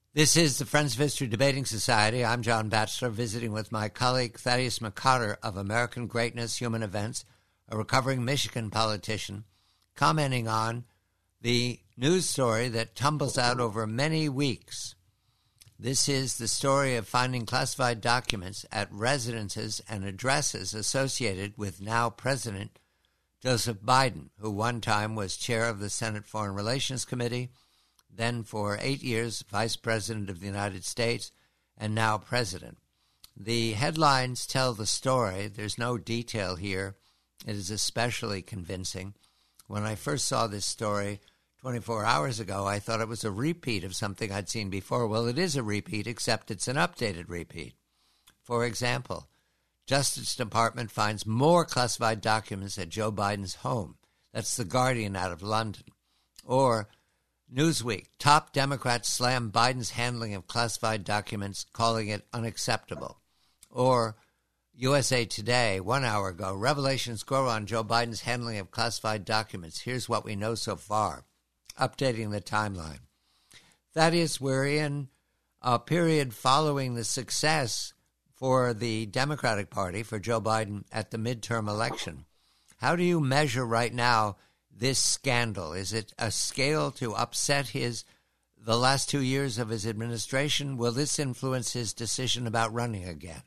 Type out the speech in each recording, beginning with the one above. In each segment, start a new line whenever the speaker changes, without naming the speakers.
This is the Friends of History Debating Society. I'm John Batchelor, visiting with my colleague Thaddeus McCarter of American Greatness Human Events, a recovering Michigan politician, commenting on the news story that tumbles out over many weeks. This is the story of finding classified documents at residences and addresses associated with now President Joseph Biden, who one time was chair of the Senate Foreign Relations Committee, then for 8 years Vice President of the United States, and now President. The headlines tell the story. There's no detail here. It is especially convincing. When I first saw this story 24 hours ago, I thought it was a repeat of something I'd seen before. Well, it is a repeat, except it's an updated repeat. For example, Justice Department finds more classified documents at Joe Biden's home. That's The Guardian out of London. Or Newsweek, top Democrats slam Biden's handling of classified documents, calling it unacceptable. Or USA Today, 1 hour ago, revelations grow on Joe Biden's handling of classified documents. Here's what we know so far, updating the timeline. Thaddeus, we're in a period following the success for the Democratic Party, for Joe Biden at the midterm election. How do you measure right now this scandal? Is it a scale to upset the last 2 years of his administration? Will this influence his decision about running again?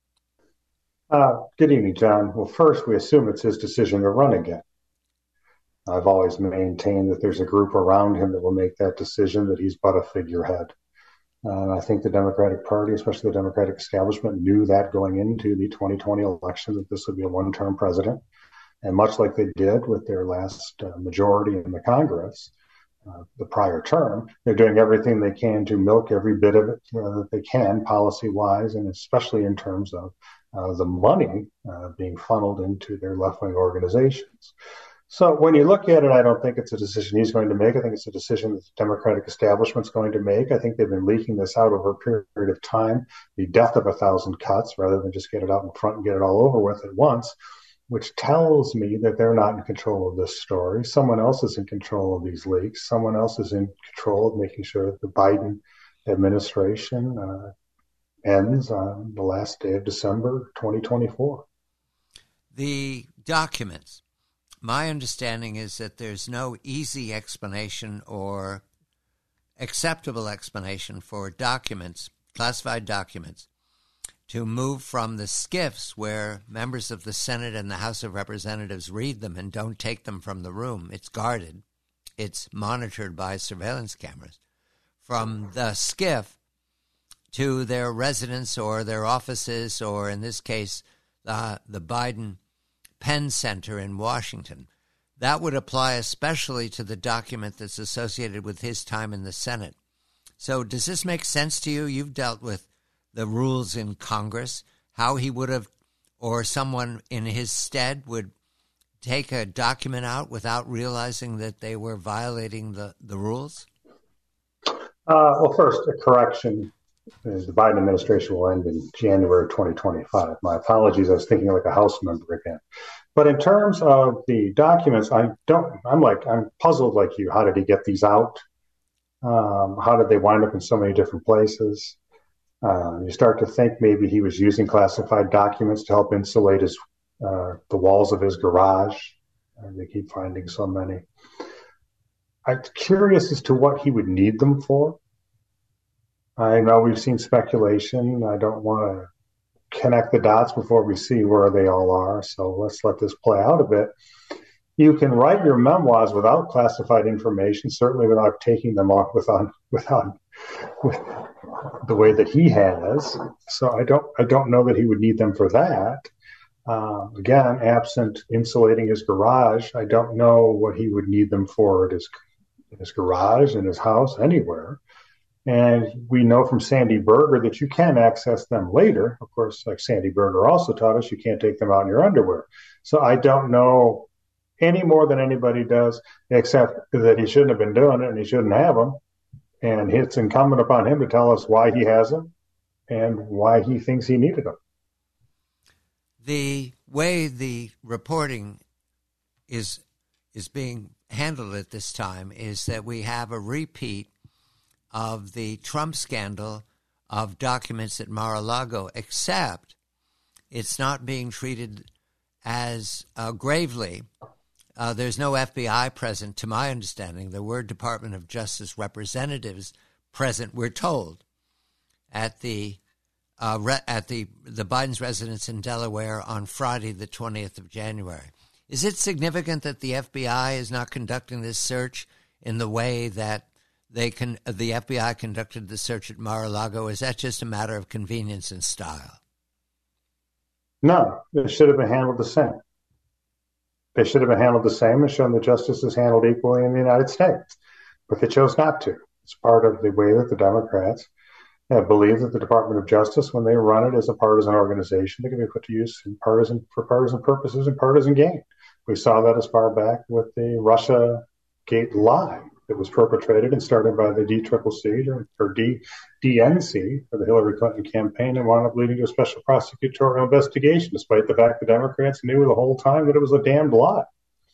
Good evening, John. Well, first, we assume it's his decision to run again. I've always maintained that there's a group around him that will make that decision, that he's but a figurehead. I think the Democratic Party, especially the Democratic establishment, knew that going into the 2020 election, that this would be a one-term president. And much like they did with their last majority in the Congress, the prior term, they're doing everything they can to milk every bit of it that they can, policy-wise, and especially in terms of the money being funneled into their left-wing organizations. So when you look at it, I don't think it's a decision he's going to make. I think it's a decision that the Democratic establishment's going to make. I think they've been leaking this out over a period of time, the death of 1,000 cuts, rather than just get it out in front and get it all over with at once, which tells me that they're not in control of this story. Someone else is in control of these leaks. Someone else is in control of making sure that the Biden administration ends on the last day of December 2024.
The documents. My understanding is that there's no easy explanation or acceptable explanation for documents, classified documents, to move from the SCIFs, where members of the Senate and the House of Representatives read them and don't take them from the room. It's guarded. It's monitored by surveillance cameras. From the SCIF to their residence or their offices, or in this case, the Biden Penn Center in Washington. That would apply especially to the document that's associated with his time in the Senate. So does this make sense to you? You've dealt with the rules in Congress, how he would have, or someone in his stead would take a document out without realizing that they were violating the rules?
Well, first, a correction. The Biden administration will end in January 2025. My apologies. I was thinking like a House member again. But in terms of the documents, I'm puzzled like you. How did he get these out? How did they wind up in so many different places? You start to think maybe he was using classified documents to help insulate the walls of his garage. And they keep finding so many. I'm curious as to what he would need them for. I know we've seen speculation. I don't want to connect the dots before we see where they all are. So let's let this play out a bit. You can write your memoirs without classified information, certainly without taking them off with the way that he has. So I don't know that he would need them for that. Again, absent insulating his garage, I don't know what he would need them for at his garage, in his house, anywhere. And we know from Sandy Berger that you can access them later. Of course, like Sandy Berger also taught us, you can't take them out in your underwear. So I don't know any more than anybody does, except that he shouldn't have been doing it and he shouldn't have them. And it's incumbent upon him to tell us why he has them and why he thinks he needed them.
The way the reporting is being handled at this time is that we have a repeat of the Trump scandal of documents at Mar-a-Lago, except it's not being treated as gravely. There's no FBI present, to my understanding. There were Department of Justice representatives present, we're told, at the Biden's residence in Delaware on Friday, the 20th of January. Is it significant that the FBI is not conducting this search in the way that the FBI conducted the search at Mar-a-Lago? Is that just a matter of convenience and style?
No, it should have been handled the same. They should have been handled the same and shown that justice is handled equally in the United States. But they chose not to. It's part of the way that the Democrats believe that the Department of Justice, when they run it as a partisan organization, they can be put to use for partisan purposes and partisan gain. We saw that as far back with the Russia Gate lie that was perpetrated and started by the DCCC or DNC for the Hillary Clinton campaign and wound up leading to a special prosecutorial investigation, despite the fact the Democrats knew the whole time that it was a damned lie.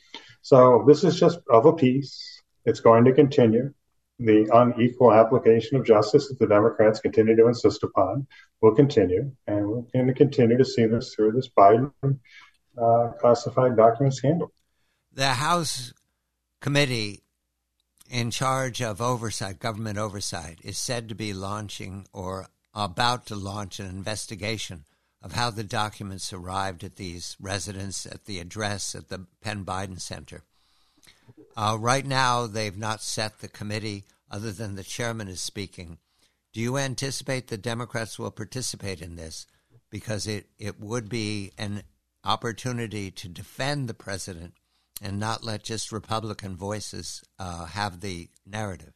So this is just of a piece. It's going to continue. The unequal application of justice that the Democrats continue to insist upon will continue, and we're going to continue to see this through this Biden classified document scandal.
The House committee in charge of oversight, government oversight, is said to be launching or about to launch an investigation of how the documents arrived at these residents, at the address at the Penn Biden Center. Right now, they've not set the committee other than the chairman is speaking. Do you anticipate the Democrats will participate in this? Because it would be an opportunity to defend the president and not let just Republican voices have the narrative.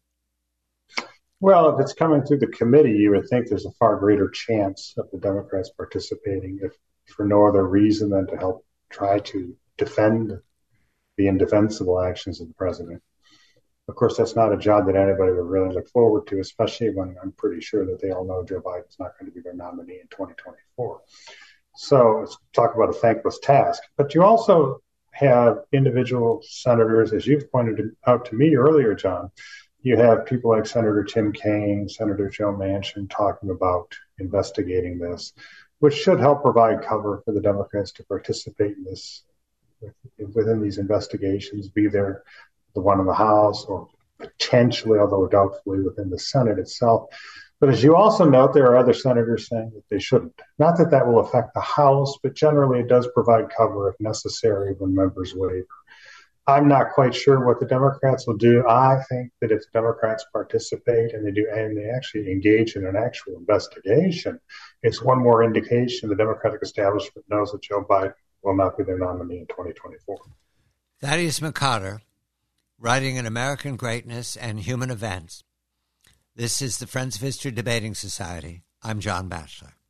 Well, if it's coming through the committee, you would think there's a far greater chance of the Democrats participating, if for no other reason than to help try to defend the indefensible actions of the president. Of course, that's not a job that anybody would really look forward to, especially when I'm pretty sure that they all know Joe Biden's not going to be their nominee in 2024. So let's talk about a thankless task. But you also have individual senators, as you've pointed out to me earlier, John. You have people like Senator Tim Kaine, Senator Joe Manchin talking about investigating this, which should help provide cover for the Democrats to participate in this within these investigations, be there the one in the House or potentially, although doubtfully, within the Senate itself. But as you also note, there are other senators saying that they shouldn't. Not that that will affect the House, but generally it does provide cover if necessary when members waver. I'm not quite sure what the Democrats will do. I think that if the Democrats participate and they actually engage in an actual investigation, it's one more indication the Democratic establishment knows that Joe Biden will not be their nominee in 2024.
Thaddeus McCarter, writing in American Greatness and Human Events. This is the Friends of History Debating Society. I'm John Batchelor.